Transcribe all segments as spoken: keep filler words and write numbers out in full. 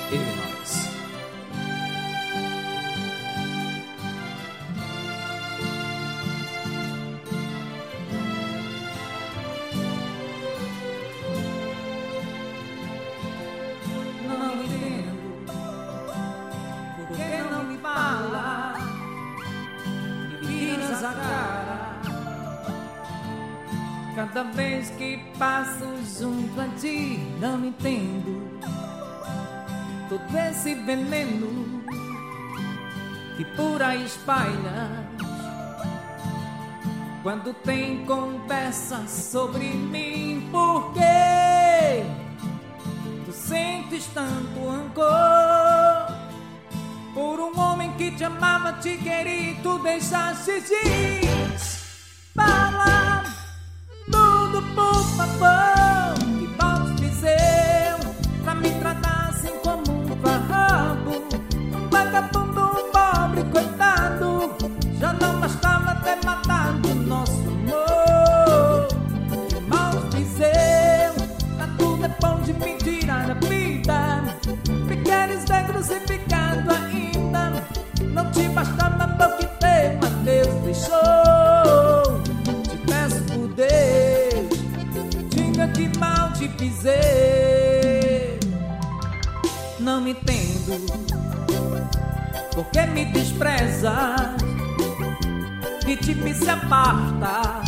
Illinois. Não entendo por que não me fala e viras a cara cada vez que passo junto a ti. Não entendo todo esse veneno que por aí espalhas quando tem conversa sobre mim. Por quê? Tu sentes tanto rancor por um homem que te amava, te queria e tu deixaste de falar tudo, por favor. Que mal te fiz eu pra me tratar assim como um farrapo, um vagabundo, um pobre coitado. Já não bastava ter matado nosso amor. Que mal te fiz eu pra tu depois de me tirar a vida, me queres ver crucificado ainda. Não te bastava porque tema Deus deixou. Te peço por Deus, diga que mal te fiz eu. Não me entendo porque me desprezas e te me se aparta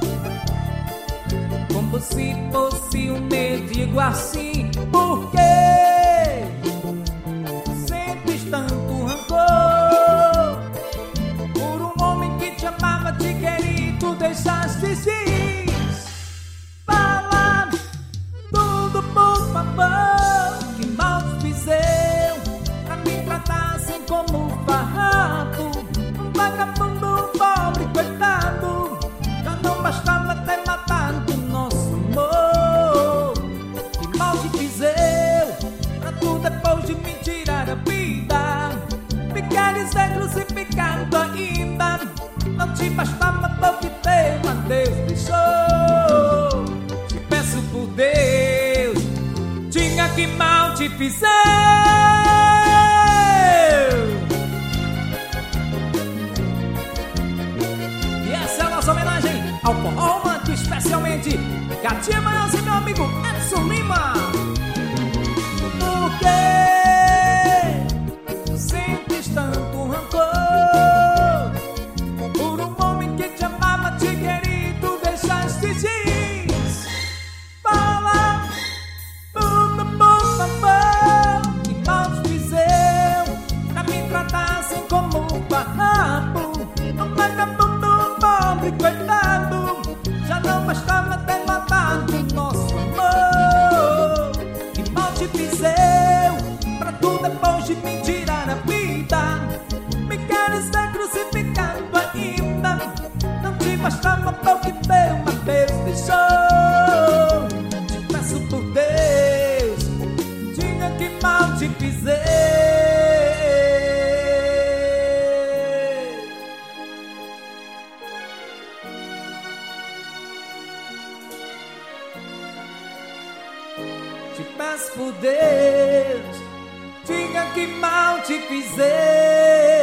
como se fosse um mendigo assim. Por quê? Sentes tanto rancor por um homem que te amava, te queria e tu deixaste de falar tudo, por favor. Que mal te fiz eu pra me tratar assim como um farrapo, um vagabundo, um pobre coitado. Já não bastava ter matado nosso amor. Que mal te fiz eu pra tu depois de me tirar a vida, me queres ver crucificado ainda. Não te bastava porque tema Deus deixou. Te peço por Deus, diga que mal te fiz eu. E essa é a nossa homenagem ao forró romântico, especialmente Gatinha Manhãozinho e meu amigo Edson Lima. Por que tu sentes tanto rancor por um homem que te amava, te queria e tu deixaste de falar tudo, por favor. Que mal te fiz eu pra me tratar assim como um farrapo, um vagabundo, um pobre coitado. Já não bastava ter matado nosso amor. Que mal te fiz eu pra tu depois de me tirar a vida, me queres ver crucificado ainda. Não te bastava porque tema Deus deixou. Te peço por Deus, diga que mal te fiz eu. Te peço por Deus, diga que mal te fiz eu.